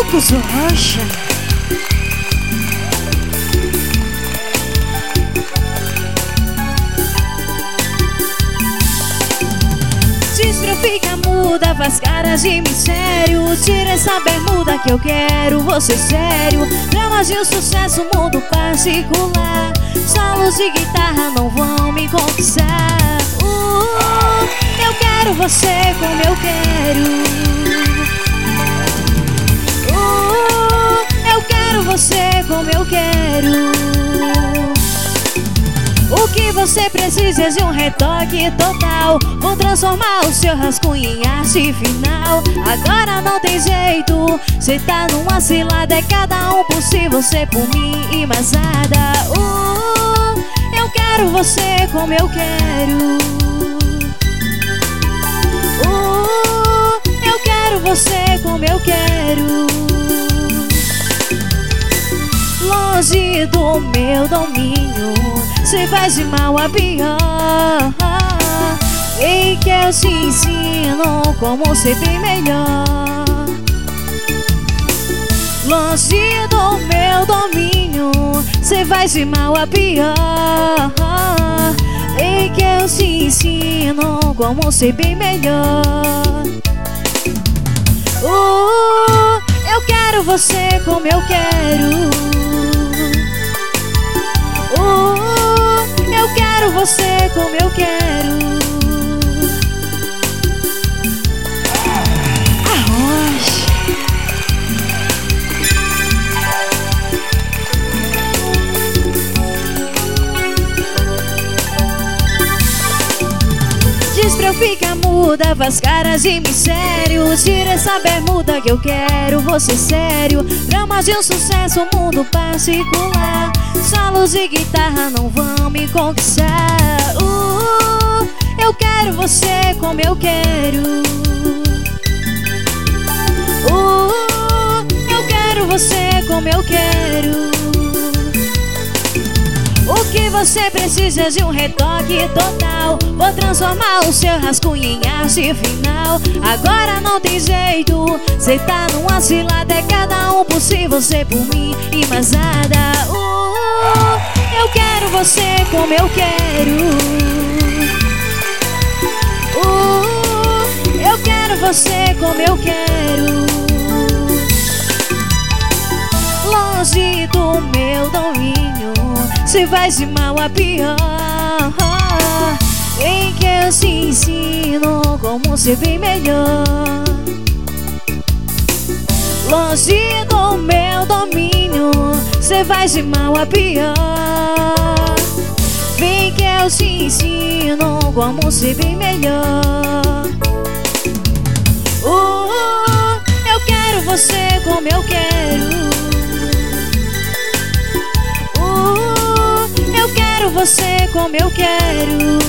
Marcos Rocha. Diz pra eu ficar muda, faz cara de mistério. Tira essa bermuda que eu quero você sério. Dramas de um sucesso, mundo particular. Solos de guitarra não vão me conquistar. Eu quero você como eu quero. Eu quero você como eu quero. O que você precisa é de um retoque total. Vou transformar o seu rascunho em arte final. Agora não tem jeito, cê tá numa cilada. É cada um por si, você por mim e mais nada. Eu quero você como eu quero. Eu quero você como eu quero. Longe do meu domínio, cê vai de mal a pior. Vem que eu te ensino como ser bem melhor. Longe do meu domínio, cê vai de mal a pior. Vem que eu te ensino como ser bem melhor. Eu quero você como eu quero. Eu quero você como eu quero. Arroz. Diz pra eu ficar muda, faz cara de mistério. Tira essa bermuda que eu quero você sério. Dramas de um sucesso, mundo particular. Solos de guitarra não vão me conquistar. Eu quero você como eu quero. Eu quero você como eu quero. O que você precisa é de um retoque total. Vou transformar o seu rascunho em arte final. Agora não tem jeito, cê tá numa cilada. É cada um por si, você por mim e mais nada. Eu quero você como eu quero. Eu quero você como eu quero. Longe do meu domínio, cê vai de mal a pior. Vem que eu te ensino como ser bem melhor. Longe do meu domínio, cê vai de mal a pior. Vem que eu te ensino como ser bem melhor. Eu quero você como eu quero. Eu quero você como eu quero.